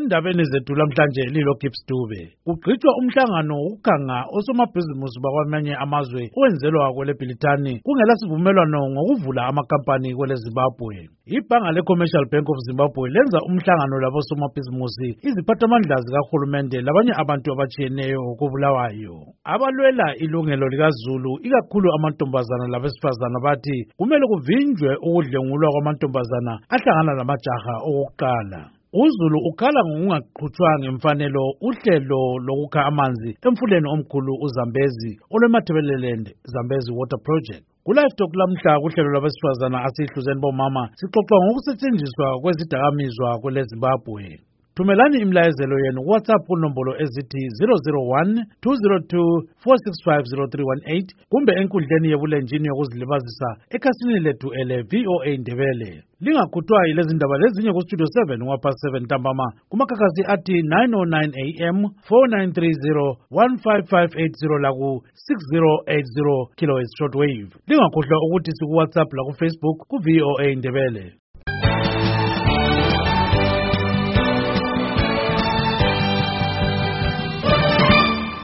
Endabeni zethu lamhlanje lilo Gibbs Dube. Kugqitshwa umhlangano ukuganga osomabhizimusi bakwamanye amazwe owenzelwa kwele Bhilitani kungela sivumelwano ngokuvula amakampani kwele Zimbabwe. Ibhanga le-Commercial Bank of Zimbabwe lenza umhlangano labo somabhizimusi, iziphathamandla zikahulumende labanye abantu abatshiyeneyo kobulawayo. Abalwela ilungelo likaZulu ikakhulu amantombazana labesifazana bathi kumele kuvinjwe ukudlengulwa kwamantombazana ahlangana lamajaha okuqala. UZulu ukhala ngokungaqhutshwa ngemfanelo uhlelo lokukha amanzi emfuleni omkhulu uZambezi olweMatabeleland Zambezi Water Project. Kulive Talk lamhla kuhlelo labesifazana asihluzeni bomama sixoxa ngokusetshenziswa kwezidakamizwa kwele Zimbabwe. Thumelani imlayezelo yenu WhatsApp kunombolo ezithi 001 202 465 0318 kumbe enkundleni yebulenjini yokuzilibazisa ekhasini lethu ele VOA Ndebele. Lingakhuthwa yilezi ndaba lezinye ku Studio 7 ngapha 7 ntambama kumakhakhasi athi 909 AM 4930 15580 laku 6080 kHz shortwave. Lingakhohlwa ukuthi siku WhatsApp la ku Facebook ku VOA Ndebele.